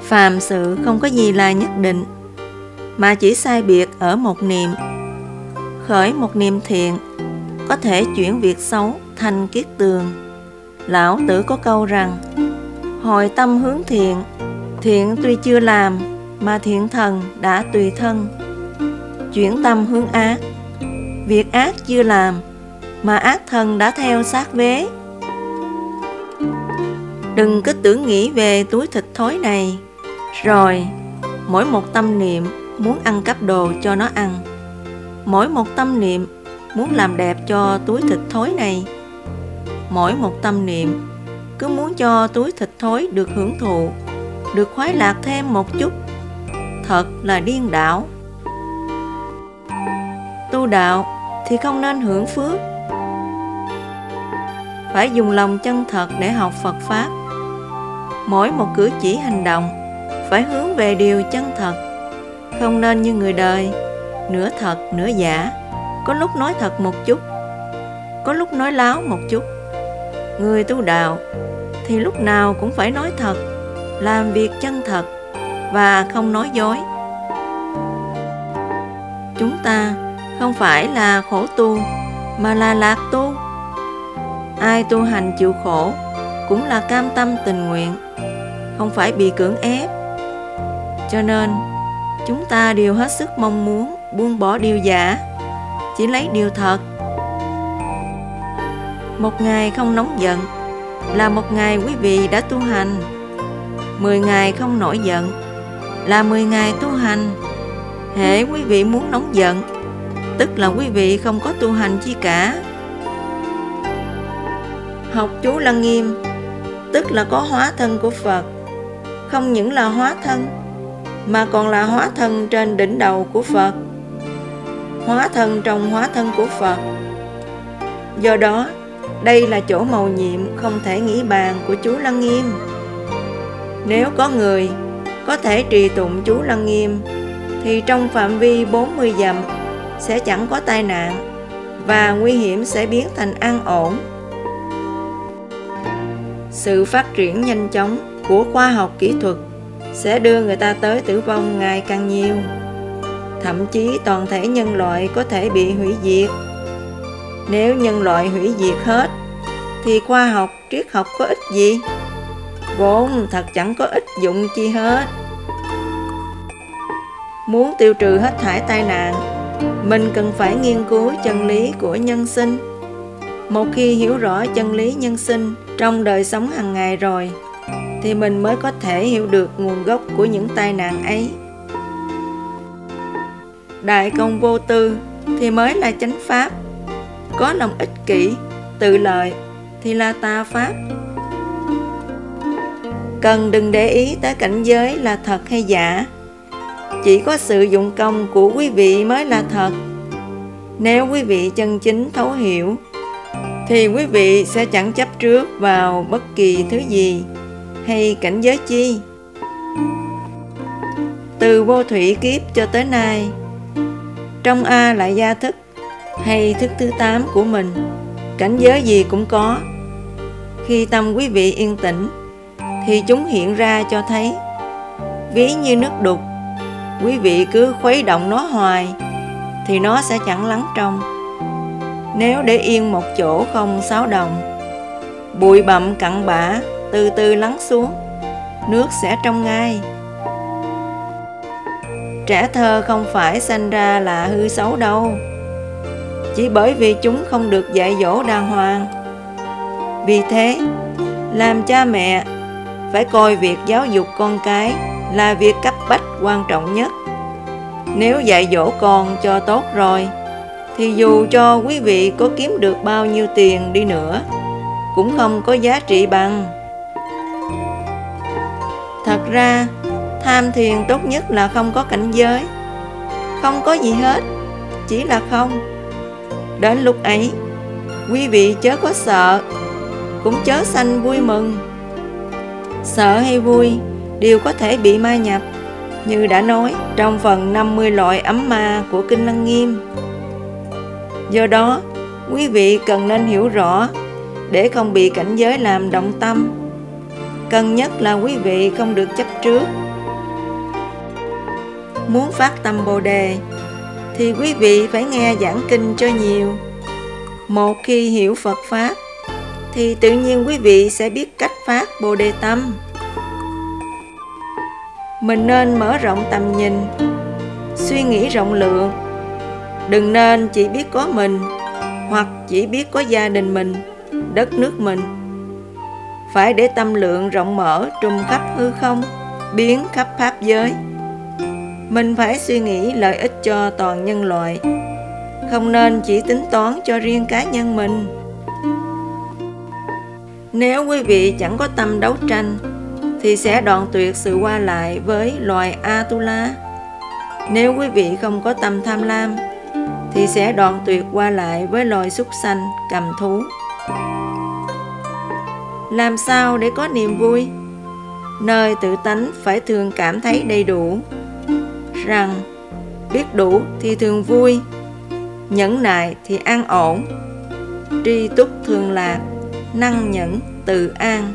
Phàm sự không có gì là nhất định, mà chỉ sai biệt ở một niệm. Khởi một niệm thiện, có thể chuyển việc xấu thành kiết tường. Lão Tử có câu rằng, hồi tâm hướng thiện, thiện tuy chưa làm, mà thiện thần đã tùy thân. Chuyển tâm hướng ác, việc ác chưa làm, mà ác thần đã theo sát vế. Đừng cứ tưởng nghĩ về túi thịt thối này, rồi mỗi một tâm niệm muốn ăn cắp đồ cho nó ăn. Mỗi một tâm niệm muốn làm đẹp cho túi thịt thối này. Mỗi một tâm niệm cứ muốn cho túi thịt thối được hưởng thụ, được khoái lạc thêm một chút. Thật là điên đảo. Tu đạo thì không nên hưởng phước, phải dùng lòng chân thật để học Phật Pháp. Mỗi một cử chỉ hành động phải hướng về điều chân thật, không nên như người đời, nửa thật nửa giả, có lúc nói thật một chút, có lúc nói láo một chút. Người tu đạo thì lúc nào cũng phải nói thật, làm việc chân thật và không nói dối. Chúng ta không phải là khổ tu, mà là lạc tu. Ai tu hành chịu khổ cũng là cam tâm tình nguyện, không phải bị cưỡng ép. Cho nên chúng ta đều hết sức mong muốn buông bỏ điều giả, chỉ lấy điều thật. Một ngày không nóng giận là một ngày quý vị đã tu hành. 10 ngày không nổi giận là 10 ngày tu hành. Hễ quý vị muốn nóng giận, tức là quý vị không có tu hành chi cả. Học chú Lăng Nghiêm, tức là có hóa thân của Phật. Không những là hóa thân, mà còn là hóa thân trên đỉnh đầu của Phật, hóa thân trong hóa thân của Phật. Do đó, đây là chỗ mầu nhiệm không thể nghĩ bàn của chú Lăng Nghiêm. Nếu có người có thể trì tụng chú Lăng Nghiêm, thì trong phạm vi 40 dặm sẽ chẳng có tai nạn, và nguy hiểm sẽ biến thành an ổn. Sự phát triển nhanh chóng của khoa học kỹ thuật sẽ đưa người ta tới tử vong ngày càng nhiều. Thậm chí toàn thể nhân loại có thể bị hủy diệt. Nếu nhân loại hủy diệt hết, thì khoa học, triết học có ích gì? Vốn thật chẳng có ích dụng chi hết. Muốn tiêu trừ hết thảy tai nạn, mình cần phải nghiên cứu chân lý của nhân sinh. Một khi hiểu rõ chân lý nhân sinh trong đời sống hàng ngày rồi, thì mình mới có thể hiểu được nguồn gốc của những tai nạn ấy. Đại công vô tư thì mới là chánh pháp. Có lòng ích kỷ, tự lợi thì là tà pháp. Cần đừng để ý tới cảnh giới là thật hay giả. Chỉ có sự dụng công của quý vị mới là thật. Nếu quý vị chân chính thấu hiểu, thì quý vị sẽ chẳng chấp trước vào bất kỳ thứ gì hay cảnh giới chi. Từ vô thủy kiếp cho tới nay, trong A Lại Gia thức hay thức thứ 8 của mình, cảnh giới gì cũng có. Khi tâm quý vị yên tĩnh, thì chúng hiện ra cho thấy. Ví như nước đục, quý vị cứ khuấy động nó hoài, thì nó sẽ chẳng lắng trong. Nếu để yên một chỗ không xáo động, bụi bặm cặn bã từ từ lắng xuống, nước sẽ trong ngay. Trẻ thơ không phải sanh ra là hư xấu đâu, chỉ bởi vì chúng không được dạy dỗ đàng hoàng. Vì thế, làm cha mẹ phải coi việc giáo dục con cái là việc cấp bách quan trọng nhất. Nếu dạy dỗ con cho tốt rồi, thì dù cho quý vị có kiếm được bao nhiêu tiền đi nữa, cũng không có giá trị bằng. Thật ra, tham thiền tốt nhất là không có cảnh giới. Không có gì hết, chỉ là không. Đến lúc ấy, quý vị chớ có sợ, cũng chớ sanh vui mừng. Sợ hay vui đều có thể bị ma nhập, như đã nói trong phần 50 loại ấm ma của Kinh Lăng Nghiêm. Do đó, quý vị cần nên hiểu rõ để không bị cảnh giới làm động tâm. Cần nhất là quý vị không được chấp trước Muốn phát tâm Bồ Đề thì quý vị phải nghe giảng kinh cho nhiều. Một khi hiểu Phật Pháp thì tự nhiên quý vị sẽ biết cách phát Bồ Đề tâm. Mình nên mở rộng tầm nhìn, suy nghĩ rộng lượng. Đừng nên chỉ biết có mình hoặc chỉ biết có gia đình mình, đất nước mình. Phải để tâm lượng rộng mở trùm khắp hư không, biến khắp pháp giới. Mình phải suy nghĩ lợi ích cho toàn nhân loại, không nên chỉ tính toán cho riêng cá nhân mình. Nếu quý vị chẳng có tâm đấu tranh thì sẽ đoạn tuyệt sự qua lại với loài Atula. Nếu quý vị không có tâm tham lam thì sẽ đoạn tuyệt qua lại với loài súc sanh, cầm thú. Làm sao để có niềm vui? Nơi tự tánh phải thường cảm thấy đầy đủ, rằng biết đủ thì thường vui, nhẫn nại thì an ổn, tri túc thường lạc, năng nhẫn tự an.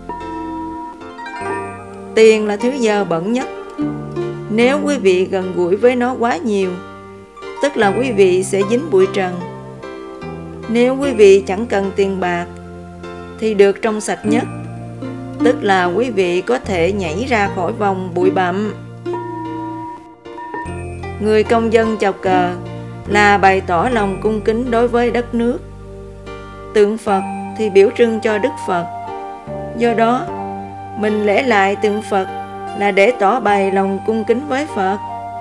Tiền là thứ dơ bẩn nhất. Nếu quý vị gần gũi với nó quá nhiều, tức là quý vị sẽ dính bụi trần. Nếu quý vị chẳng cần tiền bạc thì được trong sạch nhất, tức là quý vị có thể nhảy ra khỏi vòng bụi bặm. Người công dân chào cờ là bày tỏ lòng cung kính đối với đất nước. Tượng Phật thì biểu trưng cho Đức Phật. Do đó, mình lễ lại tượng Phật là để tỏ bày lòng cung kính với Phật.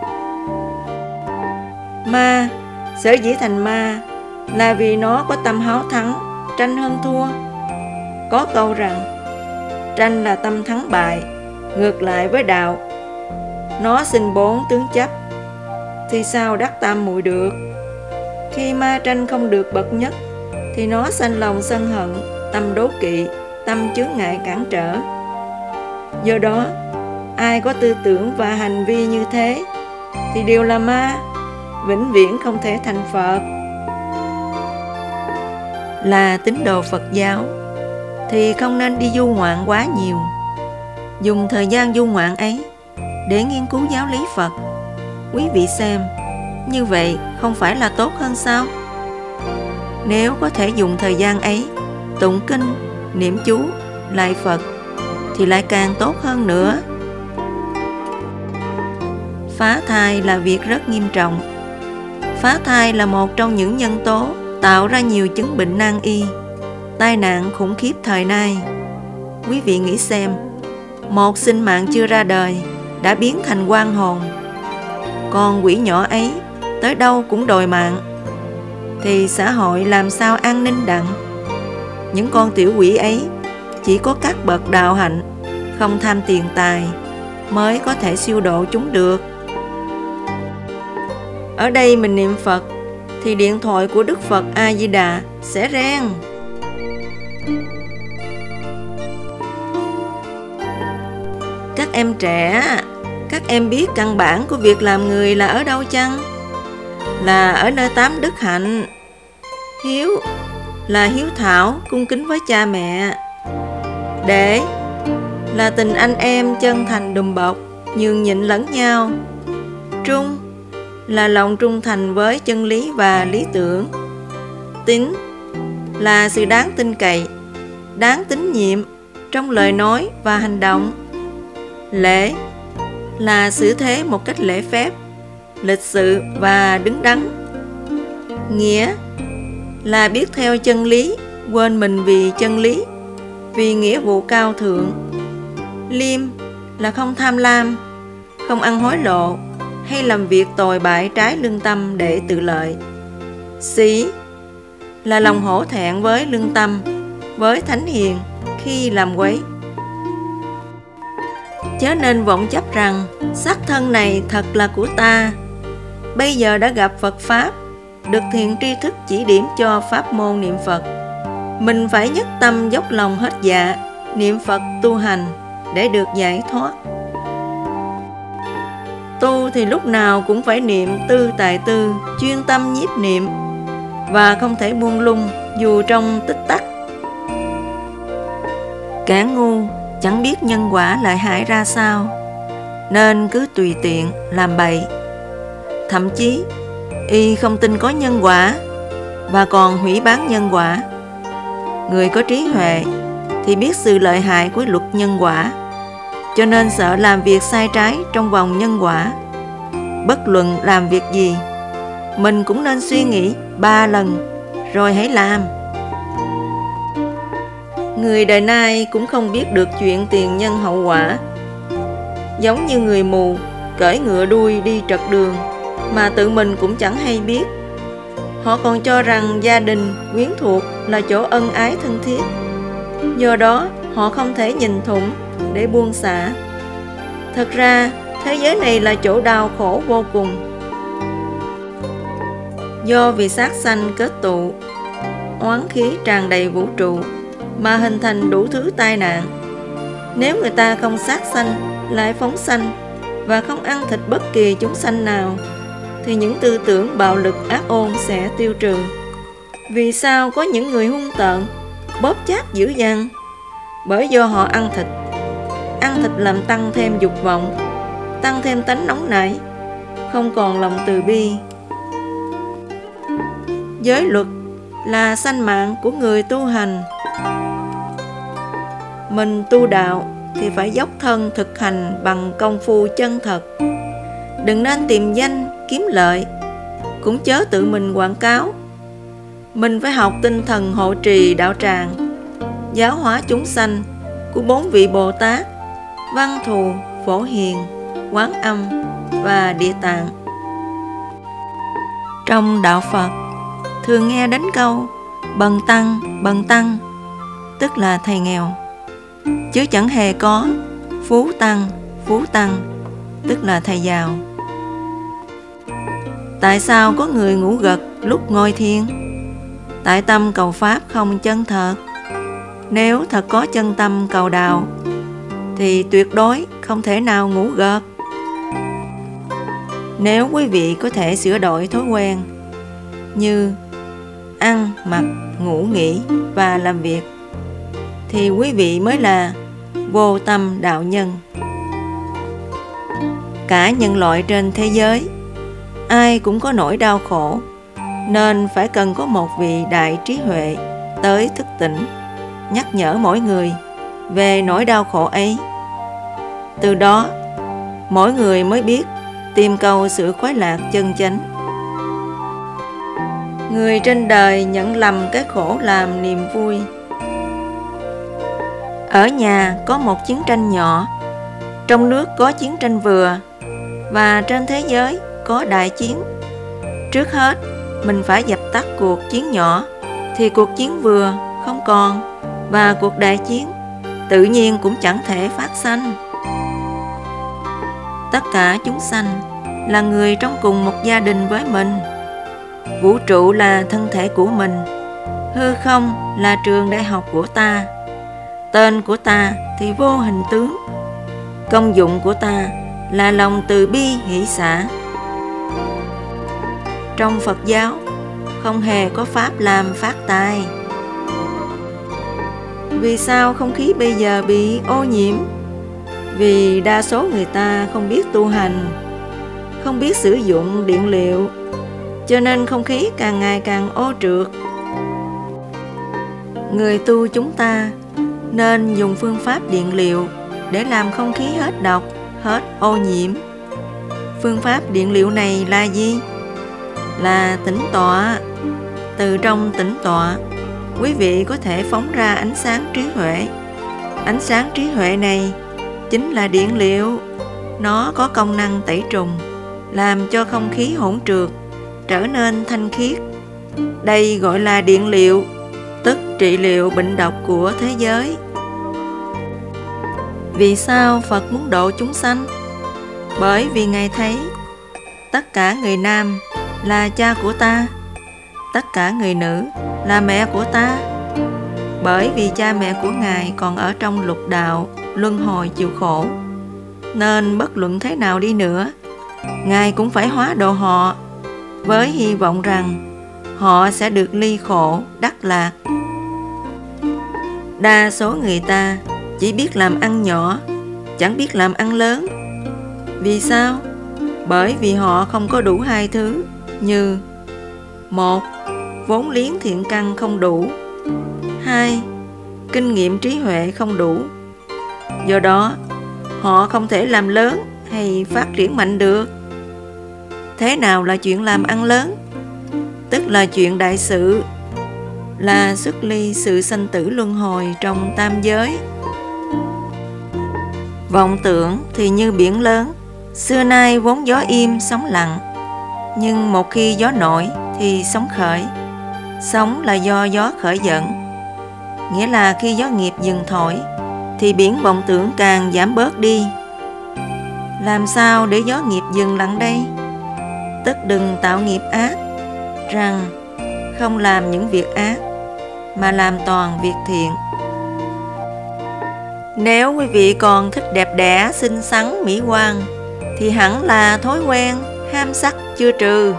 Ma, sở dĩ thành ma là vì nó có tâm háo thắng, tranh hơn thua. Có câu rằng, tranh là tâm thắng bại, ngược lại với đạo. Nó sinh bốn tướng chấp, thì sao đắc tam muội được? Khi ma tranh không được bậc nhất, thì nó sanh lòng sân hận, tâm đố kỵ, tâm chướng ngại cản trở. Do đó, ai có tư tưởng và hành vi như thế thì đều là ma, vĩnh viễn không thể thành Phật. Là tín đồ Phật giáo thì không nên đi du ngoạn quá nhiều. Dùng thời gian du ngoạn ấy để nghiên cứu giáo lý Phật. Quý vị xem, như vậy không phải là tốt hơn sao? Nếu có thể dùng thời gian ấy tụng kinh, niệm chú, lạy Phật thì lại càng tốt hơn nữa. Phá thai là việc rất nghiêm trọng. Phá thai là một trong những nhân tố tạo ra nhiều chứng bệnh nan y, tai nạn khủng khiếp thời nay. Quý vị nghĩ xem, một sinh mạng chưa ra đời đã biến thành oan hồn. Con quỷ nhỏ ấy tới đâu cũng đòi mạng, thì xã hội làm sao an ninh đặng? Những con tiểu quỷ ấy chỉ có các bậc đạo hạnh, không tham tiền tài mới có thể siêu độ chúng được. Ở đây mình niệm Phật thì điện thoại của Đức Phật A Di Đà sẽ reng. Các em trẻ, các em biết căn bản của việc làm người là ở đâu chăng? Là ở nơi tám đức hạnh. Hiếu là hiếu thảo, cung kính với cha mẹ. Để là tình anh em chân thành đùm bọc, nhường nhịn lẫn nhau. Trung là lòng trung thành với chân lý và lý tưởng. Tín là sự đáng tin cậy, đáng tín nhiệm trong lời nói và hành động. Lễ là xử thế một cách lễ phép, lịch sự và đứng đắn. Nghĩa là biết theo chân lý, quên mình vì chân lý, vì nghĩa vụ cao thượng. Liêm là không tham lam, không ăn hối lộ hay làm việc tồi bại trái lương tâm để tự lợi. Sĩ là lòng hổ thẹn với lương tâm, với thánh hiền khi làm quấy. Chớ nên vọng chấp rằng xác thân này thật là của ta. Bây giờ đã gặp Phật Pháp, được thiện tri thức chỉ điểm cho pháp môn niệm Phật. Mình phải nhất tâm dốc lòng hết dạ, niệm Phật tu hành để được giải thoát. Tu thì lúc nào cũng phải niệm tư tại tư, chuyên tâm nhiếp niệm, và không thể buông lung dù trong tích tắc. Kẻ ngu chẳng biết nhân quả lợi hại ra sao, nên cứ tùy tiện làm bậy. Thậm chí y không tin có nhân quả và còn hủy bán nhân quả. Người có trí huệ thì biết sự lợi hại của luật nhân quả, cho nên sợ làm việc sai trái trong vòng nhân quả. Bất luận làm việc gì, mình cũng nên suy nghĩ 3 lần rồi hãy làm. Người đời nay cũng không biết được chuyện tiền nhân hậu quả. Giống như người mù cưỡi ngựa đuôi đi trật đường mà tự mình cũng chẳng hay biết. Họ còn cho rằng gia đình, quyến thuộc là chỗ ân ái thân thiết. Do đó họ không thể nhìn thủng để buông xả. Thật ra thế giới này là chỗ đau khổ vô cùng. Do vì sát sanh kết tụ, oán khí tràn đầy vũ trụ mà hình thành đủ thứ tai nạn. Nếu người ta không sát sanh lại phóng sanh và không ăn thịt bất kỳ chúng sanh nào, thì những tư tưởng bạo lực ác ôn sẽ tiêu trừ. Vì sao có những người hung tợn, bóp chát dữ dằn? Bởi do họ ăn thịt. Ăn thịt làm tăng thêm dục vọng, tăng thêm tánh nóng nảy, không còn lòng từ bi. Giới luật là sanh mạng của người tu hành. Mình tu đạo thì phải dốc thân thực hành bằng công phu chân thật. Đừng nên tìm danh, kiếm lợi, cũng chớ tự mình quảng cáo. Mình phải học tinh thần hộ trì đạo tràng, giáo hóa chúng sanh của 4 vị Bồ Tát, Văn Thù, Phổ Hiền, Quán Âm và Địa Tạng. Trong đạo Phật thường nghe đến câu bần tăng, tức là thầy nghèo, chứ chẳng hề có phú tăng, tức là thầy giàu. Tại sao có người ngủ gật lúc ngồi thiền? Tại tâm cầu pháp không chân thật. Nếu thật có chân tâm cầu đạo thì tuyệt đối không thể nào ngủ gật. Nếu quý vị có thể sửa đổi thói quen như ăn, mặc, ngủ, nghỉ và làm việc, thì quý vị mới là vô tâm đạo nhân. Cả nhân loại trên thế giới, ai cũng có nỗi đau khổ, nên phải cần có một vị đại trí huệ tới thức tỉnh, nhắc nhở mỗi người về nỗi đau khổ ấy. Từ đó, mỗi người mới biết tìm cầu sự khoái lạc chân chánh. Người trên đời nhận lầm cái khổ làm niềm vui. Ở nhà có một chiến tranh nhỏ, trong nước có chiến tranh vừa, và trên thế giới có đại chiến. Trước hết, mình phải dập tắt cuộc chiến nhỏ, thì cuộc chiến vừa không còn, và cuộc đại chiến tự nhiên cũng chẳng thể phát sanh. Tất cả chúng sanh là người trong cùng một gia đình với mình. Vũ trụ là thân thể của mình. Hư không là trường đại học của ta. Tên của ta thì vô hình tướng. Công dụng của ta là lòng từ bi hỷ xả. Trong Phật giáo không hề có pháp làm phát tài. Vì sao không khí bây giờ bị ô nhiễm? Vì đa số người ta không biết tu hành, không biết sử dụng điện liệu, cho nên không khí càng ngày càng ô trượt. Người tu chúng ta nên dùng phương pháp điện liệu để làm không khí hết độc, hết ô nhiễm. Phương pháp điện liệu này là gì? Là tĩnh tọa. Từ trong tĩnh tọa, quý vị có thể phóng ra ánh sáng trí huệ. Ánh sáng trí huệ này chính là điện liệu. Nó có công năng tẩy trùng, làm cho không khí hỗn trượt trở nên thanh khiết. Đây gọi là điện liệu, tức trị liệu bệnh độc của thế giới. Vì sao Phật muốn độ chúng sanh? Bởi vì Ngài thấy tất cả người nam là cha của ta, tất cả người nữ là mẹ của ta. Bởi vì cha mẹ của Ngài còn ở trong lục đạo luân hồi chịu khổ, nên bất luận thế nào đi nữa, Ngài cũng phải hóa độ họ, với hy vọng rằng họ sẽ được ly khổ đắc lạc. Đa số người ta chỉ biết làm ăn nhỏ, chẳng biết làm ăn lớn. Vì sao? Bởi vì họ không có đủ hai thứ như: 1. Vốn liếng thiện căn không đủ. 2. Kinh nghiệm trí huệ không đủ. Do đó, họ không thể làm lớn hay phát triển mạnh được. Thế nào là chuyện làm ăn lớn? Tức là chuyện đại sự, là xuất ly sự sanh tử luân hồi trong tam giới. Vọng tưởng thì như biển lớn, xưa nay vốn gió im sóng lặng, nhưng một khi gió nổi thì sóng khởi. Sóng là do gió khởi dẫn, nghĩa là khi gió nghiệp dừng thổi thì biển vọng tưởng càng giảm bớt đi. Làm sao để gió nghiệp dừng lặng đây? Tức đừng tạo nghiệp ác, rằng không làm những việc ác mà làm toàn việc thiện. Nếu quý vị còn thích đẹp đẽ, xinh xắn, mỹ quan thì hẳn là thói quen ham sắc chưa trừ.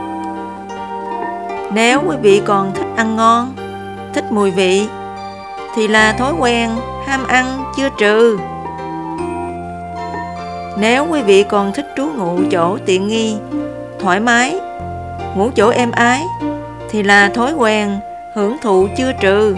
Nếu quý vị còn thích ăn ngon, thích mùi vị thì là thói quen ham ăn chưa trừ. Nếu quý vị còn thích trú ngụ chỗ tiện nghi, thoải mái, ngủ chỗ êm ái thì là thói quen hưởng thụ chưa trừ.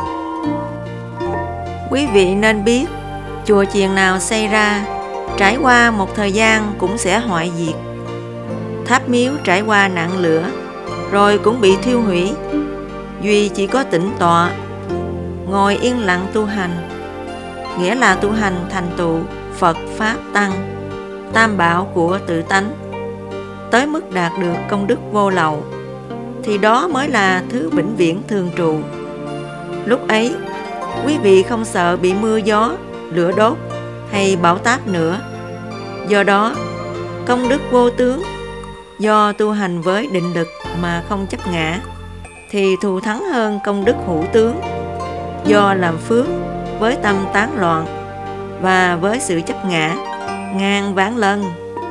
Quý vị nên biết, chùa chiền nào xây ra, trải qua một thời gian cũng sẽ hoại diệt. Tháp miếu trải qua nạn lửa, rồi cũng bị thiêu hủy. Duy chỉ có tĩnh tọa, ngồi yên lặng tu hành, nghĩa là tu hành thành tựu Phật Pháp Tăng, tam bảo của tự tánh, tới mức đạt được công đức vô lậu, thì đó mới là thứ vĩnh viễn thường trụ. Lúc ấy, quý vị không sợ bị mưa gió, lửa đốt hay bão táp nữa. Do đó, công đức vô tướng, do tu hành với định lực mà không chấp ngã, thì thù thắng hơn công đức hữu tướng, do làm phước với tâm tán loạn và với sự chấp ngã ngàn vạn lần.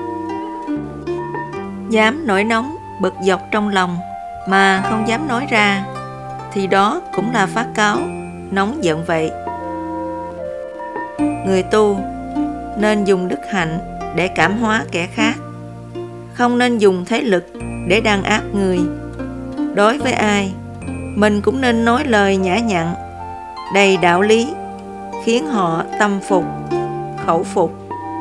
Dám nổi nóng, bực dọc trong lòng mà không dám nói ra, thì đó cũng là phát cáo nóng giận vậy. Người tu nên dùng đức hạnh để cảm hóa kẻ khác, không nên dùng thế lực để đàn áp người. Đối với ai, mình cũng nên nói lời nhã nhặn, đầy đạo lý, khiến họ tâm phục, khẩu phục.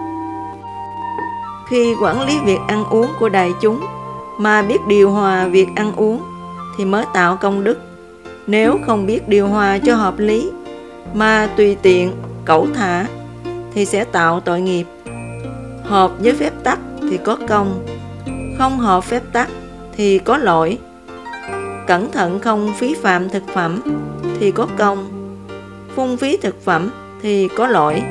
Khi quản lý việc ăn uống của đại chúng mà biết điều hòa việc ăn uống thì mới tạo công đức. Nếu không biết điều hòa cho hợp lý mà tùy tiện, cẩu thả thì sẽ tạo tội nghiệp. Hợp với phép tắc thì có công, không hợp phép tắc thì có lỗi. Cẩn thận không phí phạm thực phẩm thì có công, phung phí thực phẩm thì có lỗi.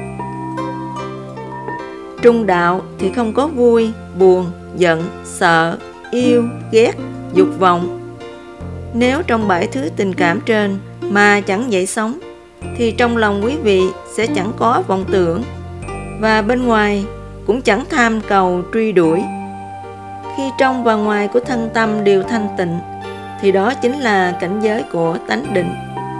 Trung đạo thì không có vui, buồn, giận, sợ, yêu, ghét, dục vọng. Nếu trong 7 thứ tình cảm trên mà chẳng dậy sóng, thì trong lòng quý vị sẽ chẳng có vọng tưởng, và bên ngoài cũng chẳng tham cầu truy đuổi. Khi trong và ngoài của thân tâm đều thanh tịnh, thì đó chính là cảnh giới của tánh định.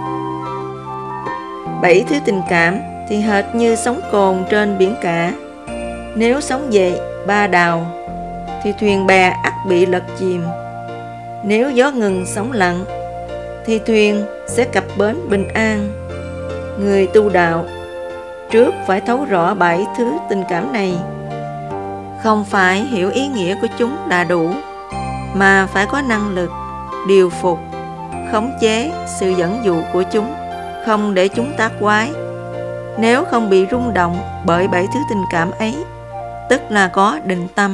7 thứ tình cảm thì hệt như sóng cồn trên biển cả. Nếu sóng dậy ba đào thì thuyền bè ắt bị lật chìm. Nếu gió ngừng sóng lặng thì thuyền sẽ cập bến bình an. Người tu đạo trước phải thấu rõ 7 thứ tình cảm này. Không phải hiểu ý nghĩa của chúng là đủ, mà phải có năng lực điều phục, khống chế sự dẫn dụ của chúng, không để chúng tác quái. Nếu không bị rung động bởi 7 thứ tình cảm ấy, tức là có định tâm.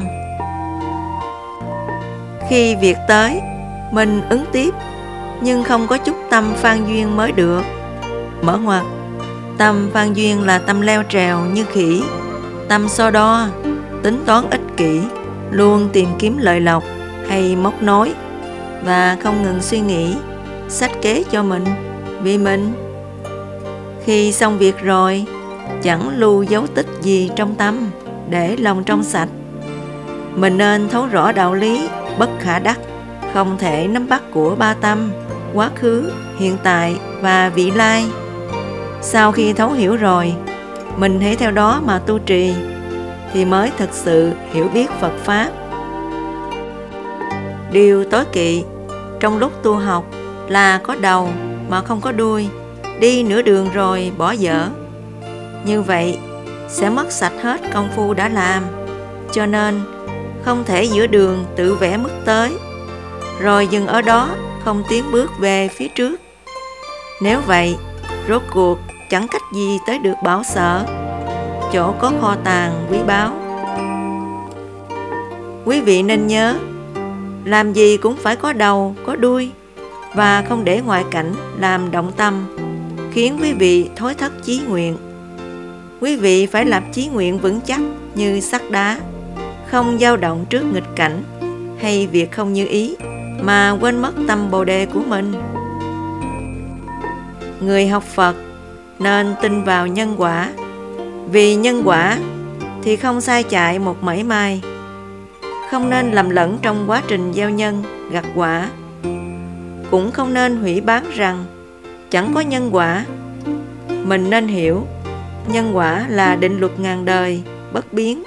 Khi việc tới, mình ứng tiếp, nhưng không có chút tâm phan duyên mới được. Mở ngoặt, tâm phan duyên là tâm leo trèo như khỉ, tâm so đo, tính toán ích kỷ, luôn tìm kiếm lợi lộc hay móc nối, và không ngừng suy nghĩ, sách kế cho mình, vì mình. Khi xong việc rồi, chẳng lưu dấu tích gì trong tâm, để lòng trong sạch. Mình nên thấu rõ đạo lý bất khả đắc, không thể nắm bắt của ba tâm, quá khứ, hiện tại và vị lai. Sau khi thấu hiểu rồi, mình hãy theo đó mà tu trì, thì mới thực sự hiểu biết Phật Pháp. Điều tối kỵ trong lúc tu học là có đầu mà không có đuôi, đi nửa đường rồi bỏ dở. Như vậy sẽ mất sạch hết công phu đã làm, cho nên không thể giữa đường tự vẽ mức tới, rồi dừng ở đó không tiến bước về phía trước. Nếu vậy, rốt cuộc chẳng cách gì tới được Bảo Sở, chỗ có kho tàng quý báu. Quý vị nên nhớ, làm gì cũng phải có đầu, có đuôi, và không để ngoại cảnh làm động tâm, khiến quý vị thối thất chí nguyện. Quý vị phải lập chí nguyện vững chắc như sắt đá, không dao động trước nghịch cảnh hay việc không như ý mà quên mất tâm Bồ Đề của mình. Người học Phật nên tin vào nhân quả, vì nhân quả thì không sai chạy một mảy may. Không nên lầm lẫn trong quá trình gieo nhân, gặt quả. Cũng không nên hủy bán rằng chẳng có nhân quả. Mình nên hiểu, nhân quả là định luật ngàn đời, bất biến.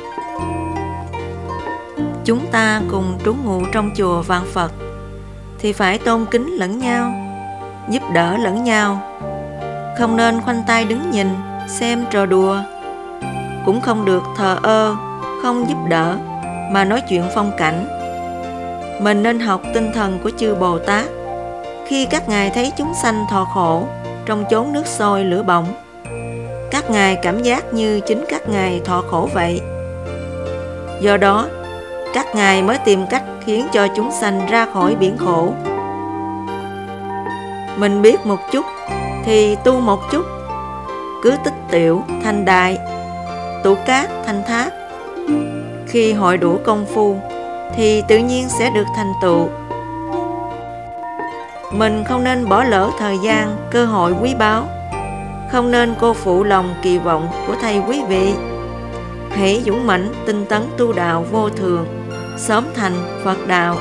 Chúng ta cùng trú ngụ trong chùa vạn Phật thì phải tôn kính lẫn nhau, giúp đỡ lẫn nhau. Không nên khoanh tay đứng nhìn, xem trò đùa. Cũng không được thờ ơ, không giúp đỡ mà nói chuyện phong cảnh. Mình nên học tinh thần của chư Bồ Tát. Khi các ngài thấy chúng sanh thọ khổ trong chốn nước sôi lửa bỏng, các ngài cảm giác như chính các ngài thọ khổ vậy. Do đó, các ngài mới tìm cách khiến cho chúng sanh ra khỏi biển khổ. Mình biết một chút thì tu một chút, cứ tích tiểu thành đại, tụ cát thành thác. Khi hội đủ công phu thì tự nhiên sẽ được thành tựu. Mình không nên bỏ lỡ thời gian, cơ hội quý báu, không nên cô phụ lòng kỳ vọng của thầy quý vị. Hãy dũng mãnh tinh tấn tu đạo vô thường, sớm thành Phật đạo.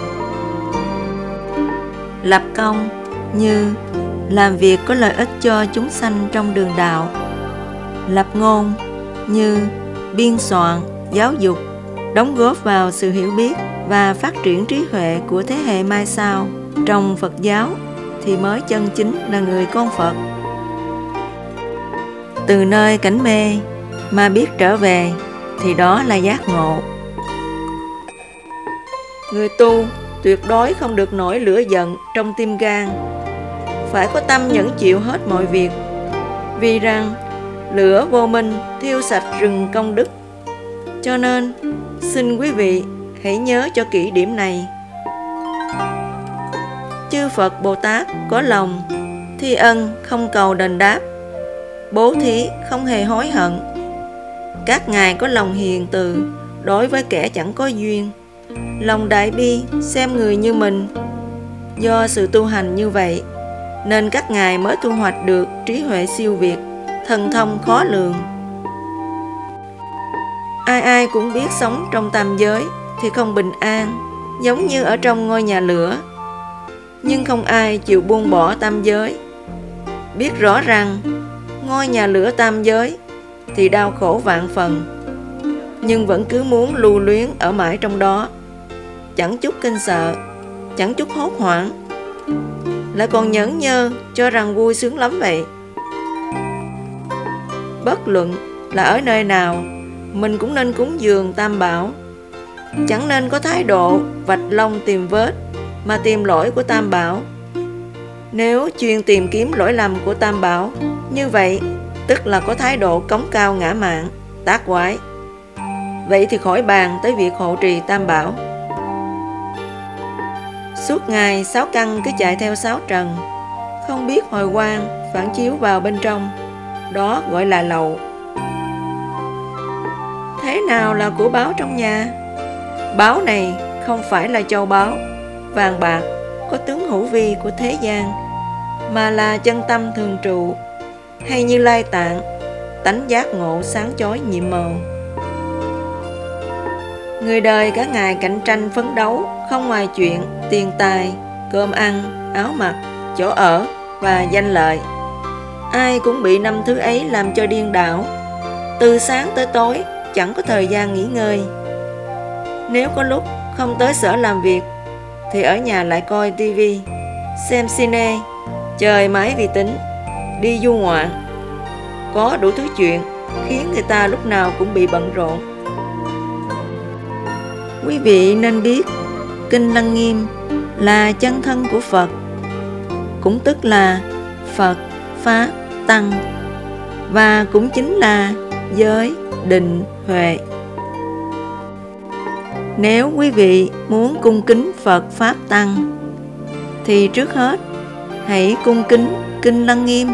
Lập công như làm việc có lợi ích cho chúng sanh trong đường đạo. Lập ngôn như biên soạn, giáo dục, đóng góp vào sự hiểu biết và phát triển trí huệ của thế hệ mai sau trong Phật giáo thì mới chân chính là người con Phật. Từ nơi cảnh mê mà biết trở về thì đó là giác ngộ. Người tu tuyệt đối không được nổi lửa giận trong tim gan, phải có tâm nhẫn chịu hết mọi việc, vì rằng lửa vô minh thiêu sạch rừng công đức. Cho nên xin quý vị hãy nhớ cho kỹ điểm này. Chư Phật Bồ Tát có lòng thi ân không cầu đền đáp, bố thí không hề hối hận. Các ngài có lòng hiền từ đối với kẻ chẳng có duyên, lòng đại bi xem người như mình. Do sự tu hành như vậy nên các ngài mới thu hoạch được trí huệ siêu việt, thần thông khó lường. Ai ai cũng biết sống trong tam giới thì không bình an, giống như ở trong ngôi nhà lửa. Nhưng không ai chịu buông bỏ tam giới. Biết rõ rằng ngôi nhà lửa tam giới thì đau khổ vạn phần, nhưng vẫn cứ muốn lưu luyến ở mãi trong đó, chẳng chút kinh sợ, chẳng chút hốt hoảng, lại còn nhẫn nhơ cho rằng vui sướng lắm vậy. Bất luận là ở nơi nào, mình cũng nên cúng dường Tam Bảo, chẳng nên có thái độ vạch lông tìm vết mà tìm lỗi của Tam Bảo. Nếu chuyên tìm kiếm lỗi lầm của Tam Bảo, như vậy tức là có thái độ cống cao ngã mạn, tác quái. Vậy thì khỏi bàn tới việc hộ trì Tam Bảo. Suốt ngày sáu căn cứ chạy theo sáu trần, không biết hồi quang phản chiếu vào bên trong, đó gọi là lậu. Thế nào là của báu trong nhà? Báu này không phải là châu báu, vàng bạc, có tướng hữu vi của thế gian, mà là chân tâm thường trụ, hay Như Lai Tạng, tánh giác ngộ sáng chói nhiệm màu. Người đời cả ngày cạnh tranh phấn đấu, không ngoài chuyện tiền tài, cơm ăn, áo mặc, chỗ ở và danh lợi. Ai cũng bị năm thứ ấy làm cho điên đảo. Từ sáng tới tối chẳng có thời gian nghỉ ngơi. Nếu có lúc không tới sở làm việc thì ở nhà lại coi tivi, xem cine, chơi máy vi tính, đi du ngoạn. Có đủ thứ chuyện khiến người ta lúc nào cũng bị bận rộn. Quý vị nên biết Kinh Lăng Nghiêm là chân thân của Phật, cũng tức là Phật, Pháp, Tăng, và cũng chính là giới, định, huệ. Nếu quý vị muốn cung kính Phật, Pháp, Tăng thì trước hết hãy cung kính Kinh Lăng Nghiêm.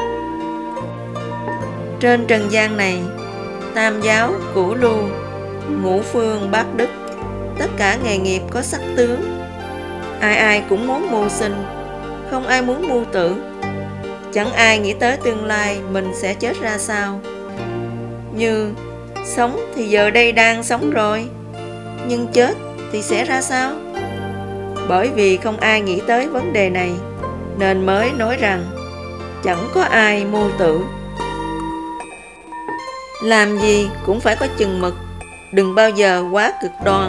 Trên trần gian này, tam giáo, cửu lưu, ngũ phương, bát đức, tất cả nghề nghiệp có sắc tướng. Ai ai cũng muốn mưu sinh, không ai muốn mưu tử. Chẳng ai nghĩ tới tương lai mình sẽ chết ra sao. Như sống thì giờ đây đang sống rồi, nhưng chết thì sẽ ra sao? Bởi vì không ai nghĩ tới vấn đề này, nên mới nói rằng chẳng có ai mưu tử. Làm gì cũng phải có chừng mực, đừng bao giờ quá cực đoan.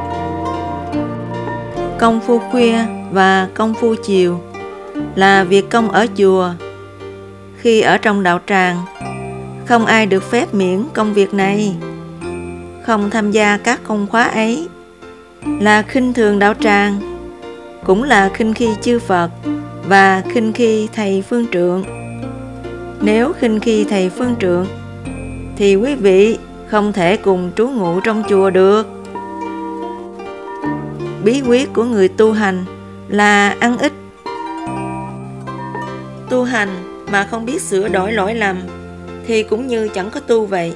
Công phu khuya và công phu chiều là việc công ở chùa. Khi ở trong đạo tràng, không ai được phép miễn công việc này. Không tham gia các công khóa ấy là khinh thường đạo tràng, cũng là khinh khi chư Phật và khinh khi thầy phương trượng. Nếu khinh khi thầy phương trượng thì quý vị không thể cùng trú ngụ trong chùa được. Bí quyết của người tu hành là ăn ít. Tu hành mà không biết sửa đổi lỗi lầm thì cũng như chẳng có tu vậy.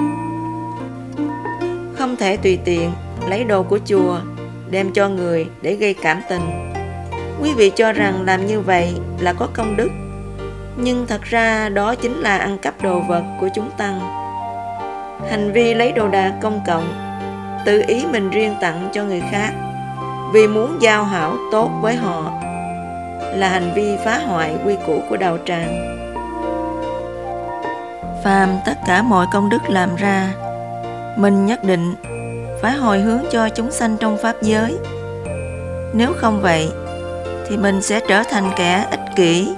Không thể tùy tiện lấy đồ của chùa đem cho người để gây cảm tình. Quý vị cho rằng làm như vậy là có công đức, nhưng thật ra đó chính là ăn cắp đồ vật của chúng tăng. Hành vi lấy đồ đạc công cộng, tự ý mình riêng tặng cho người khác vì muốn giao hảo tốt với họ, là hành vi phá hoại quy củ của đạo tràng. Phàm tất cả mọi công đức làm ra, mình nhất định phải hồi hướng cho chúng sanh trong pháp giới. Nếu không vậy thì mình sẽ trở thành kẻ ích kỷ.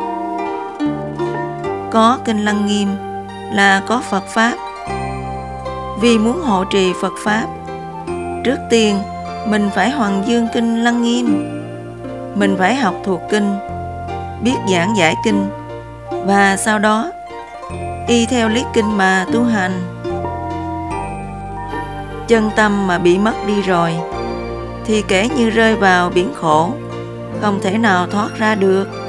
Có Kinh Lăng Nghiêm là có Phật Pháp. Vì muốn hộ trì Phật Pháp, trước tiên mình phải hoằng dương Kinh Lăng Nghiêm. Mình phải học thuộc kinh, biết giảng giải kinh, và sau đó y theo lý kinh mà tu hành. Chân tâm mà bị mất đi rồi thì kể như rơi vào biển khổ, không thể nào thoát ra được.